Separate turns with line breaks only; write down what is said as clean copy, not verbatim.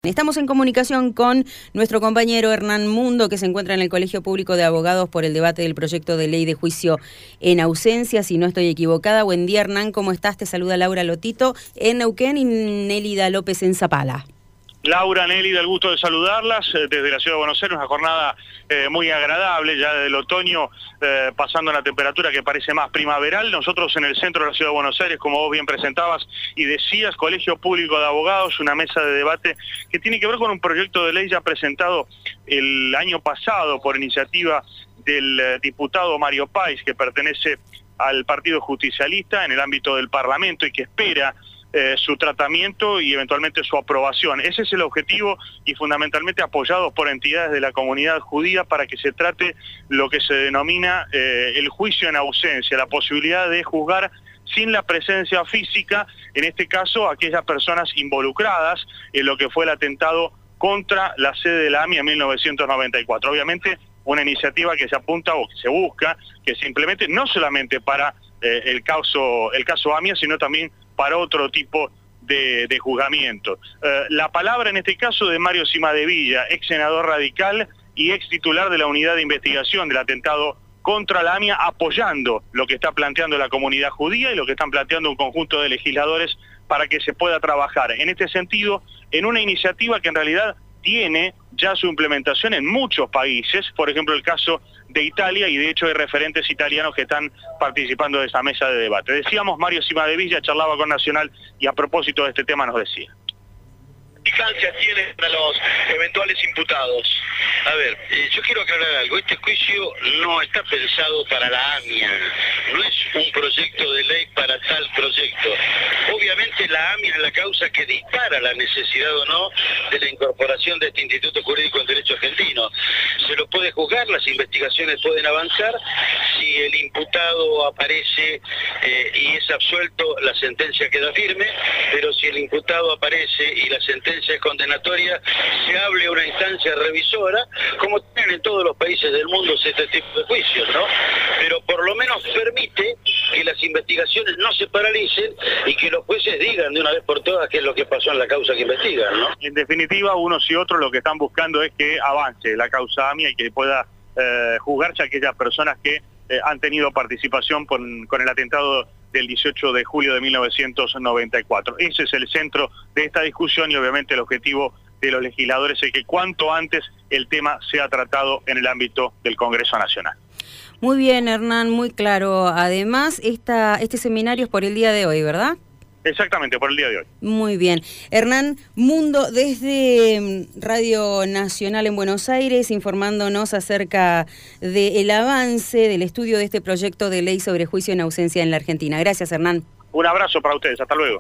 Estamos en comunicación con nuestro compañero Hernán Mundo, que se encuentra en el Colegio Público de Abogados por el debate del proyecto de ley de juicio en ausencia, si no estoy equivocada. Buen día, Hernán, ¿cómo estás? Te saluda Laura Lotito en Neuquén y Nélida López en Zapala.
Laura, Nélida, el gusto de saludarlas desde la Ciudad de Buenos Aires, una jornada muy agradable, ya desde el otoño pasando a una temperatura que parece más primaveral. Nosotros en el centro de la Ciudad de Buenos Aires, como vos bien presentabas y decías, Colegio Público de Abogados, una mesa de debate que tiene que ver con un proyecto de ley ya presentado el año pasado por iniciativa del diputado Mario Páez, que pertenece al Partido Justicialista en el ámbito del Parlamento y que espera su tratamiento y eventualmente su aprobación. Ese es el objetivo y fundamentalmente apoyados por entidades de la comunidad judía para que se trate lo que se denomina el juicio en ausencia, la posibilidad de juzgar sin la presencia física, en este caso aquellas personas involucradas en lo que fue el atentado contra la sede de la AMIA en 1994. Obviamente una iniciativa que se apunta o que se busca que se implemente no solamente para el caso AMIA, sino también para otro tipo de juzgamiento. La palabra en este caso de Mario Cimadevilla, ex senador radical y ex titular de la unidad de investigación del atentado contra la AMIA, apoyando lo que está planteando la comunidad judía y lo que están planteando un conjunto de legisladores para que se pueda trabajar en este sentido en una iniciativa que en realidad tiene ya su implementación en muchos países, por ejemplo el caso de Italia, y de hecho hay referentes italianos que están participando de esta mesa de debate. Decíamos, Mario Cimadevilla charlaba con Nacional y a propósito de este tema nos decía.
¿Qué implicancias tiene para los eventuales imputados? A ver, yo quiero aclarar algo. Este juicio no está pensado para la AMIA, no es un proyecto de ley para tal proyecto. Obviamente la AMIA es la causa que dispara la necesidad o no de la incorporación de este Instituto Jurídico en Derecho Argentino. Se lo puede juzgar, las investigaciones pueden avanzar. Si el imputado aparece y es absuelto, la sentencia queda firme, pero si el imputado aparece y la sentencia es condenatoria, se hable a una instancia revisora, como tienen en todos los países del mundo este tipo de juicios, ¿no? Pero por lo menos permite que las investigaciones no se paralicen y que los jueces digan de una vez por todas qué es lo que pasó en la causa que investigan, ¿no?
En definitiva, unos y otros lo que están buscando es que avance la causa AMIA y que pueda juzgarse a aquellas personas que han tenido participación con el atentado del 18 de julio de 1994. Ese es el centro de esta discusión y obviamente el objetivo de los legisladores es que cuanto antes el tema sea tratado en el ámbito del Congreso Nacional.
Muy bien, Hernán, muy claro. Además, este seminario es por el día de hoy, ¿verdad?
Exactamente, por el día de hoy.
Muy bien. Hernán Mundo, desde Radio Nacional en Buenos Aires, informándonos acerca del avance del estudio de este proyecto de ley sobre juicio en ausencia en la Argentina. Gracias, Hernán.
Un abrazo para ustedes, hasta luego.